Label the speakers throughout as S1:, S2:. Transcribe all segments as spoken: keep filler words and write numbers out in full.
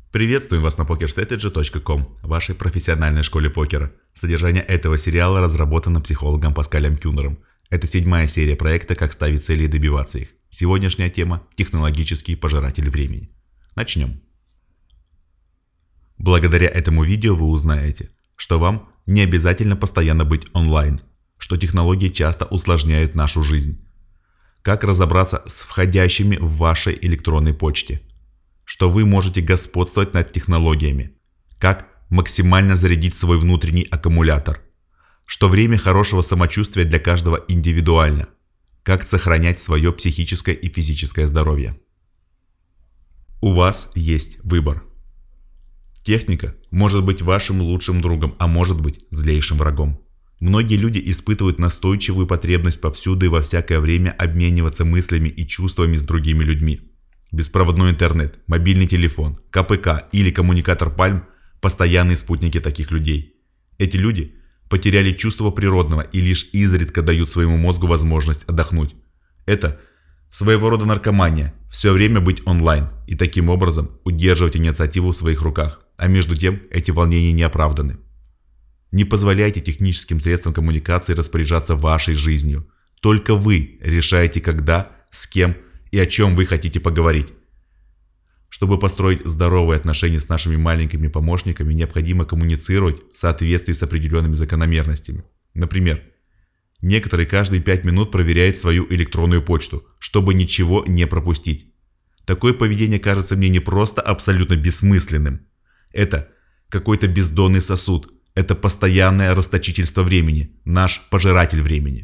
S1: Приветствуем вас на покерстратеджи точка ком, вашей профессиональной школе покера. Содержание этого сериала разработано психологом Паскалем Кюнером. Это седьмая серия проекта «Как ставить цели и добиваться их». Сегодняшняя тема – технологический пожиратель времени. Начнем. Благодаря этому видео вы узнаете, что вам не обязательно постоянно быть онлайн, что технологии часто усложняют нашу жизнь, как разобраться с входящими в вашей электронной почте, что вы можете господствовать над технологиями, как максимально зарядить свой внутренний аккумулятор, что время хорошего самочувствия для каждого индивидуально, как сохранять свое психическое и физическое здоровье. У вас есть выбор. Техника может быть вашим лучшим другом, а может быть злейшим врагом. Многие люди испытывают настойчивую потребность повсюду и во всякое время обмениваться мыслями и чувствами с другими людьми. Беспроводной интернет, мобильный телефон, ка пэ ка или коммуникатор Palm – постоянные спутники таких людей. Эти люди потеряли чувство природного и лишь изредка дают своему мозгу возможность отдохнуть. Это своего рода наркомания – все время быть онлайн и таким образом удерживать инициативу в своих руках, а между тем эти волнения не оправданы. Не позволяйте техническим средствам коммуникации распоряжаться вашей жизнью. Только вы решаете, когда, с кем и о чем вы хотите поговорить. Чтобы построить здоровые отношения с нашими маленькими помощниками, необходимо коммуницировать в соответствии с определенными закономерностями. Например, некоторые каждые пять минут проверяют свою электронную почту, чтобы ничего не пропустить. Такое поведение кажется мне не просто абсолютно бессмысленным. Это какой-то бездонный сосуд. Это постоянное расточительство времени, наш пожиратель времени.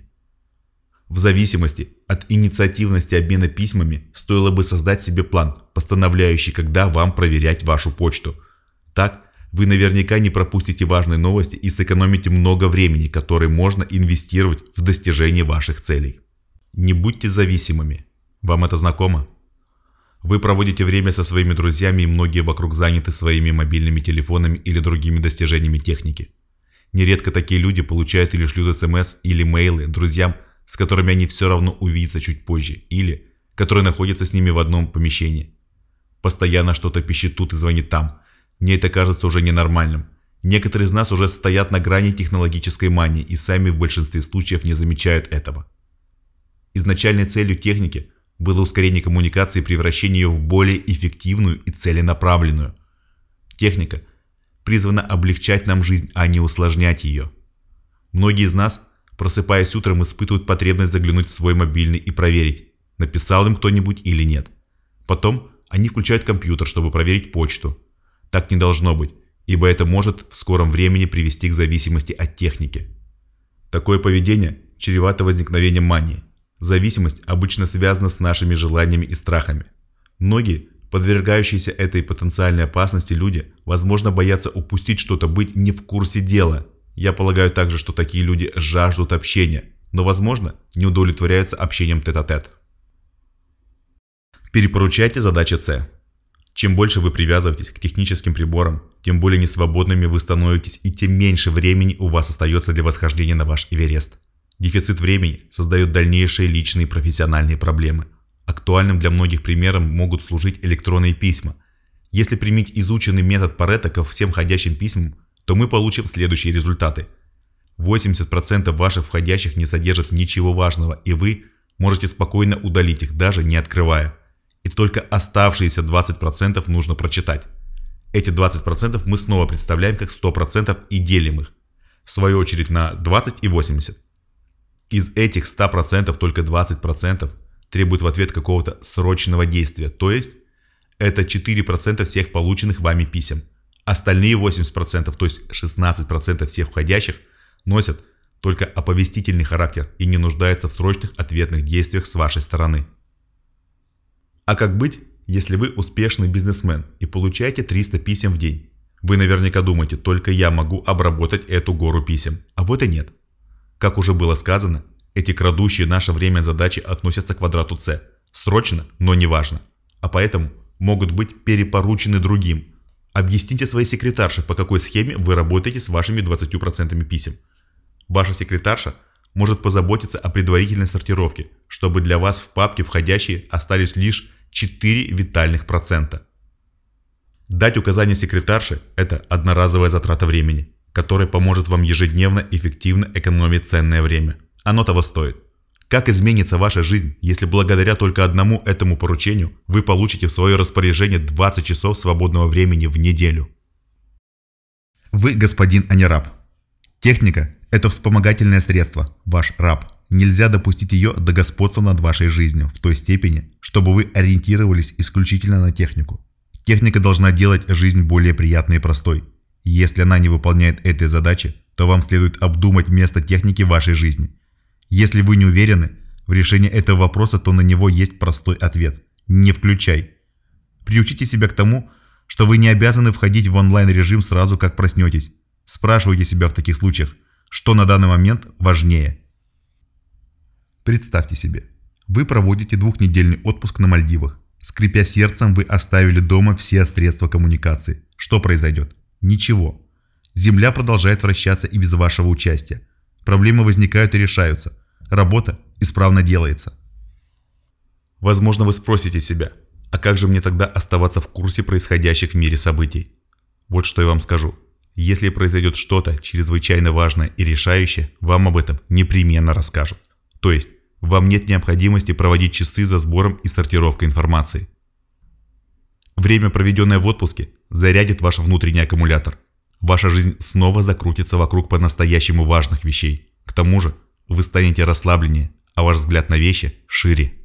S1: В зависимости от инициативности обмена письмами стоило бы создать себе план, постановляющий, когда вам проверять вашу почту. Так вы наверняка не пропустите важные новости и сэкономите много времени, которое можно инвестировать в достижение ваших целей. Не будьте зависимыми. Вам это знакомо? Вы проводите время со своими друзьями, и многие вокруг заняты своими мобильными телефонами или другими достижениями техники. Нередко такие люди получают или шлют смс или мейлы друзьям, с которыми они все равно увидятся чуть позже, или которые находятся с ними в одном помещении. Постоянно что-то пищит тут и звонит там. Мне это кажется уже ненормальным. Некоторые из нас уже стоят на грани технологической мании и сами в большинстве случаев не замечают этого. Изначальной целью техники было ускорение коммуникации и превращение ее в более эффективную и целенаправленную. Техника призвана облегчать нам жизнь, а не усложнять ее. Многие из нас, просыпаясь утром, испытывают потребность заглянуть в свой мобильный и проверить, написал им кто-нибудь или нет. Потом они включают компьютер, чтобы проверить почту. Так не должно быть, ибо это может в скором времени привести к зависимости от техники. Такое поведение чревато возникновением мании. Зависимость обычно связана с нашими желаниями и страхами. Многие, подвергающиеся этой потенциальной опасности люди, возможно, боятся упустить что-то, быть не в курсе дела. Я полагаю также, что такие люди жаждут общения, но, возможно, не удовлетворяются общением тет-а-тет. Перепоручайте задачи С. Чем больше вы привязываетесь к техническим приборам, тем более несвободными вы становитесь и тем меньше времени у вас остается для восхождения на ваш Эверест. Дефицит времени создает дальнейшие личные и профессиональные проблемы. Актуальным для многих примером могут служить электронные письма. Если применить изученный метод Парето ко всем входящим письмам, то мы получим следующие результаты. восемьдесят процентов ваших входящих не содержат ничего важного, и вы можете спокойно удалить их, даже не открывая. И только оставшиеся двадцать процентов нужно прочитать. Эти двадцать процентов мы снова представляем как сто процентов и делим их, в свою очередь, на двадцать и восемьдесят. Из этих ста процентов только двадцать процентов требуют в ответ какого-то срочного действия, то есть это четыре процента всех полученных вами писем. Остальные восемьдесят процентов, то есть шестнадцать процентов всех входящих, носят только оповестительный характер и не нуждаются в срочных ответных действиях с вашей стороны. А как быть, если вы успешный бизнесмен и получаете триста писем в день? Вы наверняка думаете, только я могу обработать эту гору писем, а вот и нет. Как уже было сказано, эти крадущие наше время задачи относятся к квадрату С. Срочно, но не важно. А поэтому могут быть перепоручены другим. Объясните своей секретарше, по какой схеме вы работаете с вашими двадцатью процентами писем. Ваша секретарша может позаботиться о предварительной сортировке, чтобы для вас в папке входящие остались лишь четыре витальных процента. Дать указания секретарше – это одноразовая затрата времени, которая поможет вам ежедневно эффективно экономить ценное время. Оно того стоит. Как изменится ваша жизнь, если благодаря только одному этому поручению вы получите в свое распоряжение двадцать часов свободного времени в неделю? Вы господин, а не раб. Техника – это вспомогательное средство, ваш раб. Нельзя допустить ее до господства над вашей жизнью в той степени, чтобы вы ориентировались исключительно на технику. Техника должна делать жизнь более приятной и простой. Если она не выполняет этой задачи, то вам следует обдумать место техники в вашей жизни. Если вы не уверены в решении этого вопроса, то на него есть простой ответ – не включай. Приучите себя к тому, что вы не обязаны входить в онлайн-режим сразу, как проснетесь. Спрашивайте себя в таких случаях, что на данный момент важнее. Представьте себе, вы проводите двухнедельный отпуск на Мальдивах. Скрипя сердцем, вы оставили дома все средства коммуникации. Что произойдет? Ничего. Земля продолжает вращаться и без вашего участия. Проблемы возникают и решаются. Работа исправно делается. Возможно, вы спросите себя, а как же мне тогда оставаться в курсе происходящих в мире событий? Вот что я вам скажу. Если произойдет что-то чрезвычайно важное и решающее, вам об этом непременно расскажут. То есть, вам нет необходимости проводить часы за сбором и сортировкой информации. Время, проведенное в отпуске, зарядит ваш внутренний аккумулятор. Ваша жизнь снова закрутится вокруг по-настоящему важных вещей. К тому же, вы станете расслабленнее, а ваш взгляд на вещи шире.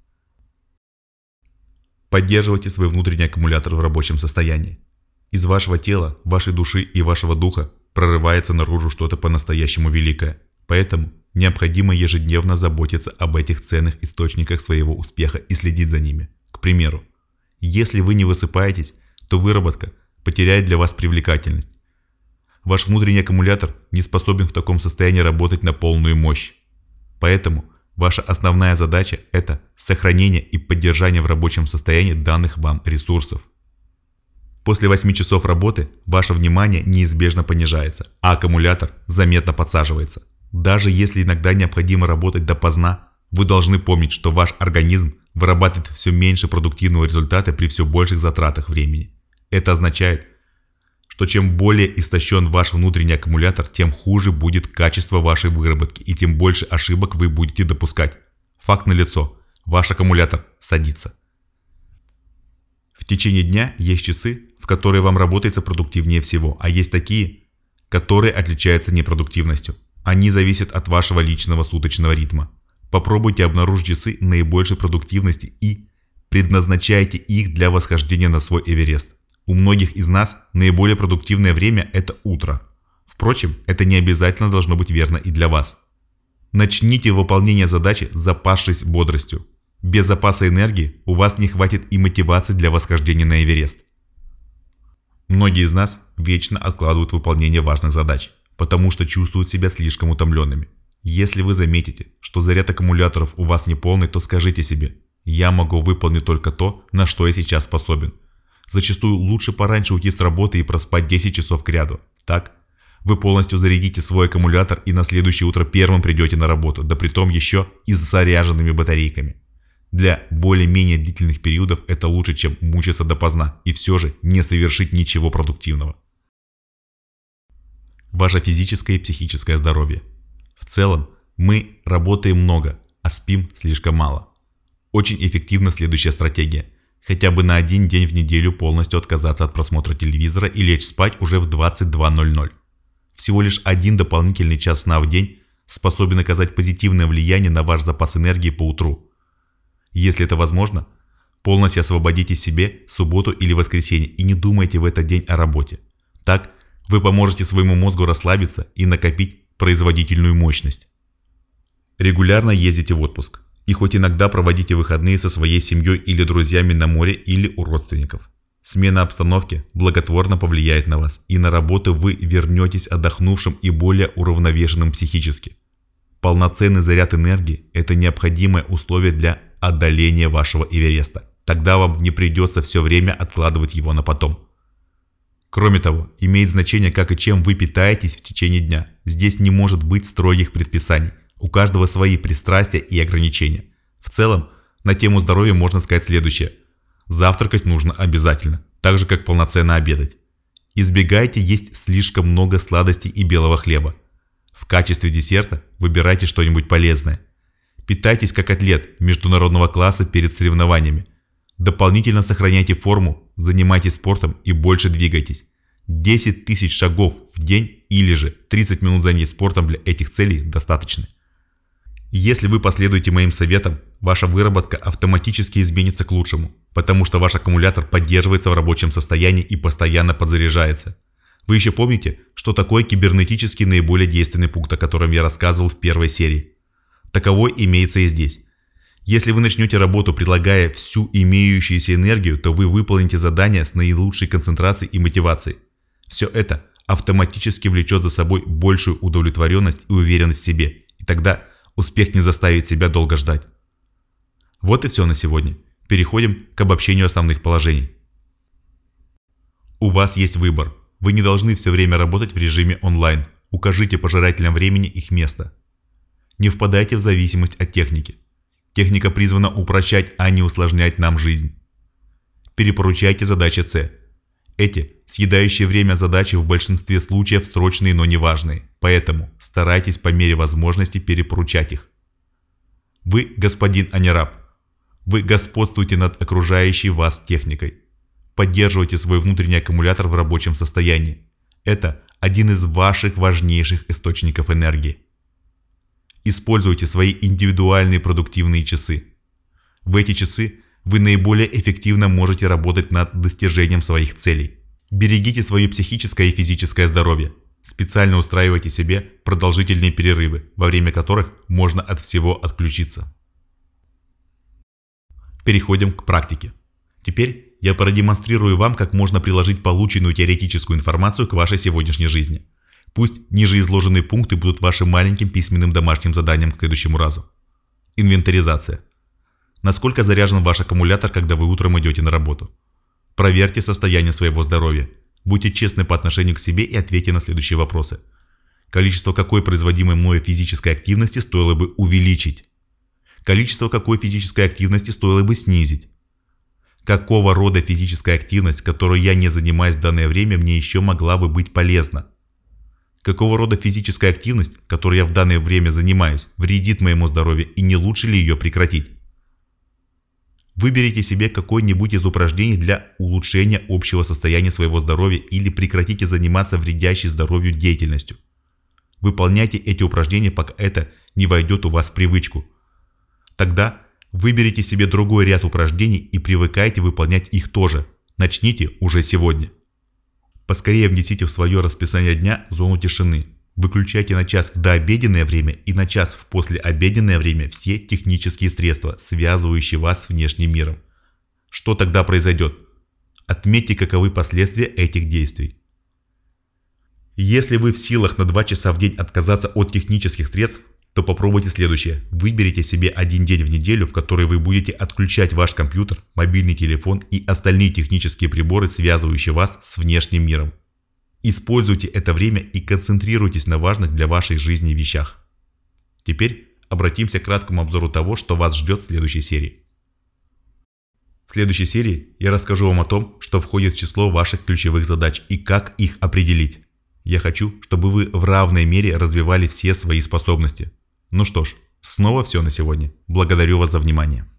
S1: Поддерживайте свой внутренний аккумулятор в рабочем состоянии. Из вашего тела, вашей души и вашего духа прорывается наружу что-то по-настоящему великое. Поэтому необходимо ежедневно заботиться об этих ценных источниках своего успеха и следить за ними. К примеру, если вы не высыпаетесь, то выработка потеряет для вас привлекательность. Ваш внутренний аккумулятор не способен в таком состоянии работать на полную мощь. Поэтому ваша основная задача – это сохранение и поддержание в рабочем состоянии данных вам ресурсов. После восьми часов работы ваше внимание неизбежно понижается, а аккумулятор заметно подсаживается. Даже если иногда необходимо работать допоздна, вы должны помнить, что ваш организм вырабатывает все меньше продуктивного результата при все больших затратах времени. Это означает, что чем более истощен ваш внутренний аккумулятор, тем хуже будет качество вашей выработки и тем больше ошибок вы будете допускать. Факт налицо, ваш аккумулятор садится. В течение дня есть часы, в которые вам работается продуктивнее всего, а есть такие, которые отличаются непродуктивностью. Они зависят от вашего личного суточного ритма. Попробуйте обнаружить часы наибольшей продуктивности и предназначайте их для восхождения на свой Эверест. У многих из нас наиболее продуктивное время – это утро. Впрочем, это не обязательно должно быть верно и для вас. Начните выполнение задачи, запасшись бодростью. Без запаса энергии у вас не хватит и мотивации для восхождения на Эверест. Многие из нас вечно откладывают выполнение важных задач, потому что чувствуют себя слишком утомленными. Если вы заметите, что заряд аккумуляторов у вас не полный, то скажите себе: «Я могу выполнить только то, на что я сейчас способен». Зачастую лучше пораньше уйти с работы и проспать десять часов кряду. Так, вы полностью зарядите свой аккумулятор и на следующее утро первым придете на работу, да притом еще и с заряженными батарейками. Для более-менее длительных периодов это лучше, чем мучиться допоздна и все же не совершить ничего продуктивного. Ваше физическое и психическое здоровье. В целом, мы работаем много, а спим слишком мало. Очень эффективна следующая стратегия. Хотя бы на один день в неделю полностью отказаться от просмотра телевизора и лечь спать уже в двадцать два ноль ноль. Всего лишь один дополнительный час сна в день способен оказать позитивное влияние на ваш запас энергии по утру. Если это возможно, полностью освободите себе субботу или воскресенье и не думайте в этот день о работе. Так вы поможете своему мозгу расслабиться и накопить производительную мощность. Регулярно ездите в отпуск. И хоть иногда проводите выходные со своей семьей или друзьями на море или у родственников. Смена обстановки благотворно повлияет на вас, и на работу вы вернетесь отдохнувшим и более уравновешенным психически. Полноценный заряд энергии – это необходимое условие для одоления вашего Эвереста. Тогда вам не придется все время откладывать его на потом. Кроме того, имеет значение, как и чем вы питаетесь в течение дня. Здесь не может быть строгих предписаний. У каждого свои пристрастия и ограничения. В целом, на тему здоровья можно сказать следующее. Завтракать нужно обязательно. так же как полноценно обедать. Избегайте есть слишком много сладостей и белого хлеба. В качестве десерта выбирайте что-нибудь полезное. Питайтесь как атлет международного класса перед соревнованиями. Дополнительно сохраняйте форму, занимайтесь спортом и больше двигайтесь. десять тысяч шагов в день или же тридцать минут занятий спортом для этих целей достаточно. Если вы последуете моим советам, ваша выработка автоматически изменится к лучшему, потому что ваш аккумулятор поддерживается в рабочем состоянии и постоянно подзаряжается. Вы еще помните, что такое кибернетический наиболее действенный пункт, о котором я рассказывал в первой серии? Таковой имеется и здесь. Если вы начнете работу, прилагая всю имеющуюся энергию, то вы выполните задание с наилучшей концентрацией и мотивацией. Все это автоматически влечет за собой большую удовлетворенность и уверенность в себе, и тогда успех не заставит себя долго ждать. Вот и все на сегодня. Переходим к обобщению основных положений. У вас есть выбор. Вы не должны все время работать в режиме онлайн. Укажите пожирателям времени их место. Не впадайте в зависимость от техники. Техника призвана упрощать, а не усложнять нам жизнь. Перепоручайте задачи С. Эти съедающие время задачи в большинстве случаев срочные, но не важные, поэтому старайтесь по мере возможности перепоручать их. Вы господин, а не раб. Вы господствуете над окружающей вас техникой. Поддерживайте свой внутренний аккумулятор в рабочем состоянии. Это один из ваших важнейших источников энергии. Используйте свои индивидуальные продуктивные часы. В эти часы вы наиболее эффективно можете работать над достижением своих целей. Берегите свое психическое и физическое здоровье. Специально устраивайте себе продолжительные перерывы, во время которых можно от всего отключиться. Переходим к практике. Теперь я продемонстрирую вам, как можно приложить полученную теоретическую информацию к вашей сегодняшней жизни. Пусть ниже изложенные пункты будут вашим маленьким письменным домашним заданием к следующему разу. Инвентаризация. Насколько заряжен ваш аккумулятор, когда вы утром идете на работу? Проверьте состояние своего здоровья. Будьте честны по отношению к себе и ответьте на следующие вопросы. Количество какой производимой мною физической активности стоило бы увеличить? Количество какой физической активности стоило бы снизить? Какого рода физическая активность, которой я не занимаюсь в данное время, мне еще могла бы быть полезна? Какого рода физическая активность, которой я в данное время занимаюсь, вредит моему здоровью и не лучше ли ее прекратить? Выберите себе какое-нибудь из упражнений для улучшения общего состояния своего здоровья или прекратите заниматься вредящей здоровью деятельностью. Выполняйте эти упражнения, пока это не войдет у вас в привычку. Тогда выберите себе другой ряд упражнений и привыкайте выполнять их тоже. Начните уже сегодня. Поскорее внесите в свое расписание дня зону тишины. Выключайте на час в дообеденное время и на час в послеобеденное время все технические средства, связывающие вас с внешним миром. Что тогда произойдет? Отметьте, каковы последствия этих действий. Если вы в силах на два часа в день отказаться от технических средств, то попробуйте следующее. Выберите себе один день в неделю, в который вы будете отключать ваш компьютер, мобильный телефон и остальные технические приборы, связывающие вас с внешним миром. Используйте это время и концентрируйтесь на важных для вашей жизни вещах. Теперь обратимся к краткому обзору того, что вас ждет в следующей серии. В следующей серии я расскажу вам о том, что входит в число ваших ключевых задач и как их определить. Я хочу, чтобы вы в равной мере развивали все свои способности. Ну что ж, снова все на сегодня. Благодарю вас за внимание.